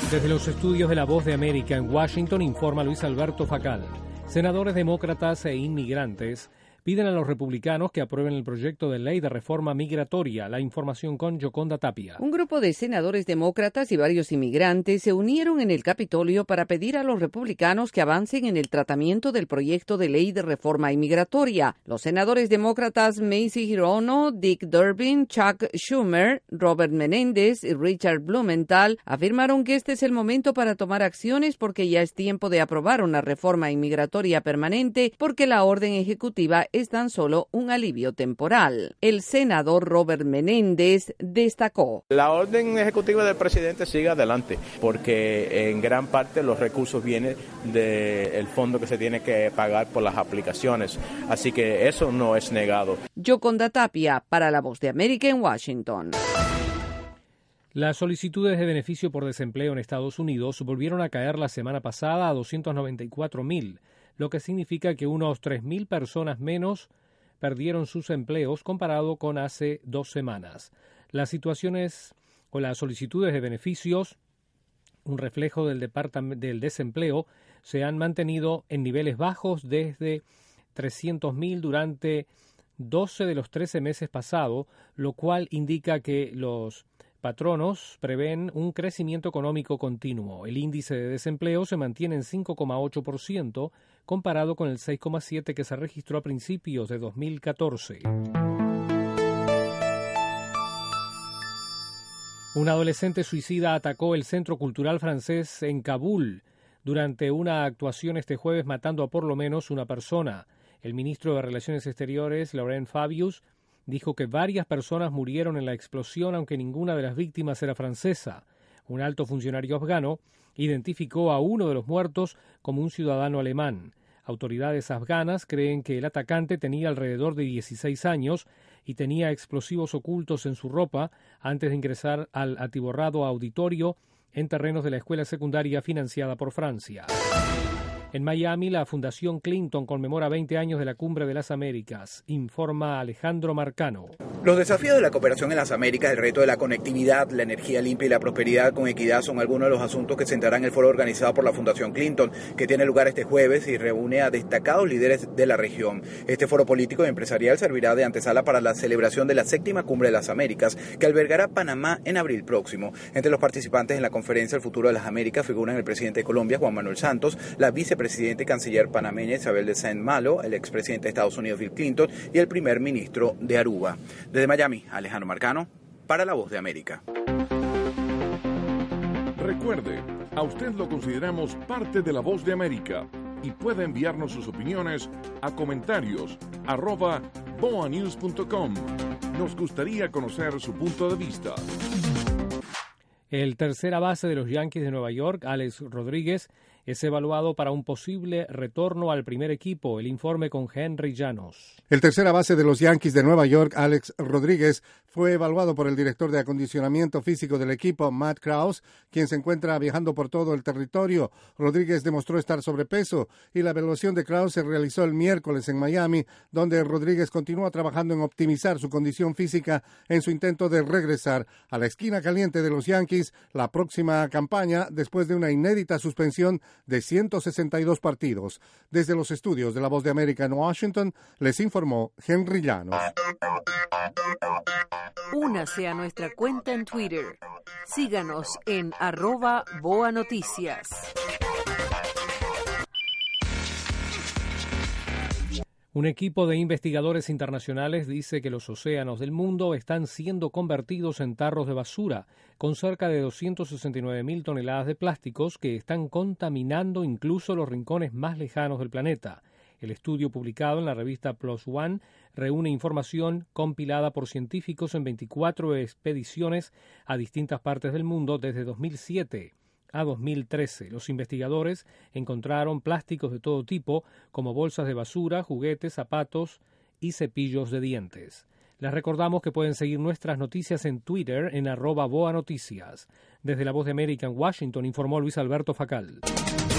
Desde los estudios de La Voz de América en Washington informa Luis Alberto Facal. Senadores demócratas e inmigrantes piden a los republicanos que aprueben el proyecto de ley de reforma migratoria. La información con Yoconda Tapia. Un grupo de senadores demócratas y varios inmigrantes se unieron en el Capitolio para pedir a los republicanos que avancen en el tratamiento del proyecto de ley de reforma inmigratoria. Los senadores demócratas Mazie Hirono, Dick Durbin, Chuck Schumer, Robert Menéndez y Richard Blumenthal afirmaron que este es el momento para tomar acciones porque ya es tiempo de aprobar una reforma inmigratoria permanente porque la orden ejecutiva es tan solo un alivio temporal. El senador Robert Menéndez destacó: la orden ejecutiva del presidente sigue adelante porque en gran parte los recursos vienen del fondo que se tiene que pagar por las aplicaciones, así que eso no es negado. Yoconda Tapia para La Voz de América en Washington. Las solicitudes de beneficio por desempleo en Estados Unidos volvieron a caer la semana pasada a 294,000, lo que significa que unos 3,000 personas menos perdieron sus empleos comparado con hace 2 semanas. Las situaciones o las solicitudes de beneficios, un reflejo del desempleo, se han mantenido en niveles bajos desde 300,000 durante 12 de los 13 meses pasados, lo cual indica que los patronos prevén un crecimiento económico continuo. El índice de desempleo se mantiene en 5,8%, comparado con el 6,7% que se registró a principios de 2014. Un adolescente suicida atacó el Centro Cultural Francés en Kabul durante una actuación este jueves, matando a por lo menos una persona. El ministro de Relaciones Exteriores, Laurent Fabius, dijo que varias personas murieron en la explosión, aunque ninguna de las víctimas era francesa. Un alto funcionario afgano identificó a uno de los muertos como un ciudadano alemán. Autoridades afganas creen que el atacante tenía alrededor de 16 años y tenía explosivos ocultos en su ropa antes de ingresar al atiborrado auditorio en terrenos de la escuela secundaria financiada por Francia. En Miami, la Fundación Clinton conmemora 20 años de la Cumbre de las Américas, informa Alejandro Marcano. Los desafíos de la cooperación en las Américas, el reto de la conectividad, la energía limpia y la prosperidad con equidad son algunos de los asuntos que centrarán el foro organizado por la Fundación Clinton, que tiene lugar este jueves y reúne a destacados líderes de la región. Este foro político y empresarial servirá de antesala para la celebración de la 7ª Cumbre de las Américas, que albergará Panamá en abril próximo. Entre los participantes en la conferencia El futuro de las Américas figuran el presidente de Colombia, Juan Manuel Santos, la vicepresidente y canciller panameña Isabel de Saint-Malo, el expresidente de Estados Unidos Bill Clinton y el primer ministro de Aruba. Desde Miami, Alejandro Marcano, para La Voz de América. Recuerde, a usted lo consideramos parte de La Voz de América y puede enviarnos sus opiniones a comentarios@boanews.com. Nos gustaría conocer su punto de vista. El tercera base de los Yankees de Nueva York, Alex Rodríguez, es evaluado para un posible retorno al primer equipo. El informe con Henry Llanos. El tercera base de los Yankees de Nueva York, Alex Rodríguez, fue evaluado por el director de acondicionamiento físico del equipo, Matt Krause, quien se encuentra viajando por todo el territorio. Rodríguez demostró estar sobrepeso y la evaluación de Krause se realizó el miércoles en Miami, donde Rodríguez continúa trabajando en optimizar su condición física en su intento de regresar a la esquina caliente de los Yankees la próxima campaña después de una inédita suspensión de 162 partidos. Desde los estudios de La Voz de América en Washington, les informó Henry Llanos. Únase a nuestra cuenta en Twitter. Síganos en @BoaNoticias. Un equipo de investigadores internacionales dice que los océanos del mundo están siendo convertidos en tarros de basura, con cerca de 269,000 toneladas de plásticos que están contaminando incluso los rincones más lejanos del planeta. El estudio publicado en la revista PLOS ONE reúne información compilada por científicos en 24 expediciones a distintas partes del mundo desde 2007 a 2013. Los investigadores encontraron plásticos de todo tipo, como bolsas de basura, juguetes, zapatos y cepillos de dientes. Les recordamos que pueden seguir nuestras noticias en Twitter en @BoaNoticias. Desde La Voz de América en Washington informó Luis Alberto Facal.